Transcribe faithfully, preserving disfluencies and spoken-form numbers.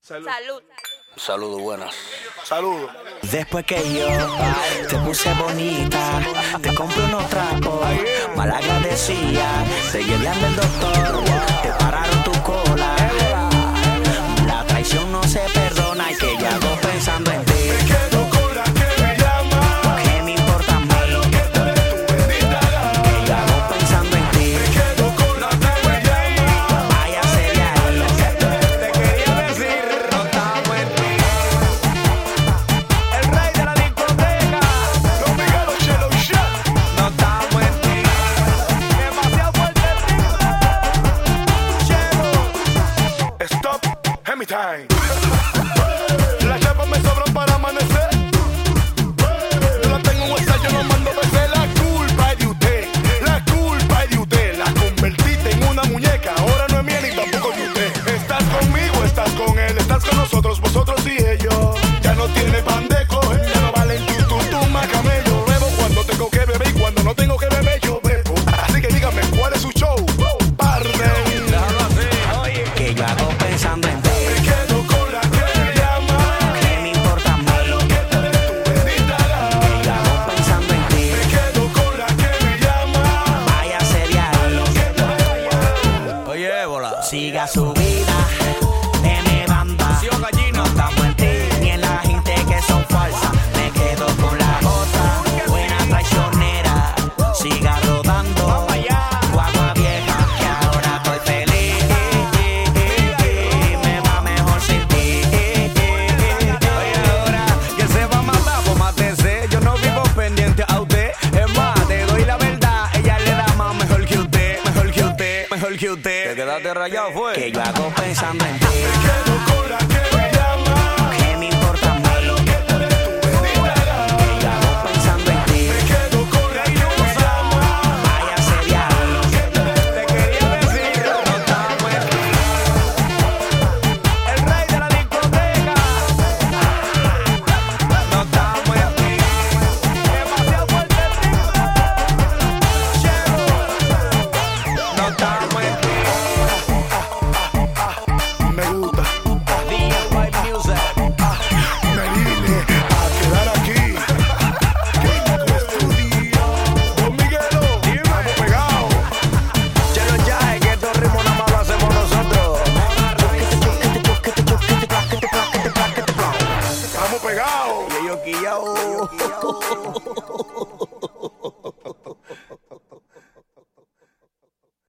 Salud. Salud. Saludos, buenas. Saludos. Después que yo te puse bonita, te compré unos trapos, mal agradecida, te llevé al doctor, te pararon tu cola. La traición no se perdona y que ya hago pensando en ti. Me quedo con la que me llama. ¿Qué me importa a mí? Que yo hago pensando en ti. Me quedo con la que me llama. Váyase de ahí. Te quería decir, no estamos en ti. El rey de la discoteca. Los Miguelos Chelo Shot. No estamos en ti. Demasiado fuerte el ritmo. Chelo. Stop. Hand me time. Las chapas me sobran para amanecer. Yo la tengo en WhatsApp, yo no mando veces. La culpa es de usted. La culpa es de usted. La convertiste en una muñeca. Ahora no es mía ni tampoco de usted. Estás conmigo, estás con él, estás con nosotros, vosotros y ellos. Ya no tiene pan de coger, ya no valen tu, tu, tu, más camello. Bebo cuando tengo que beber y cuando no tengo que beber yo bebo. Así que dígame, ¿cuál es su show? Parden. Que yo hago pensando en ti. Me quedo con la que me llama. ¿Qué me importa a mí? Tu bendita gana. Que yo hago pensando en ti. Me quedo con la que me llama. Váyase de ahí. Oye, ébola. Siga su vida, deme banda. No estamos en ti, ni en la gente que son falsas. Me quedo con la otra, buena traicionera. Siga rodando, guagua vieja, que ahora estoy feliz. Me va mejor sin ti. Oye, ahora que se va a matar, pues mátese. Yo no vivo pendiente a usted. Es más, te doy la verdad. Ella le da más mejor que usted. Mejor que usted, mejor que Te usted. quedaste rayado, fue. Que yo hago pensando en ti. Me quedo con la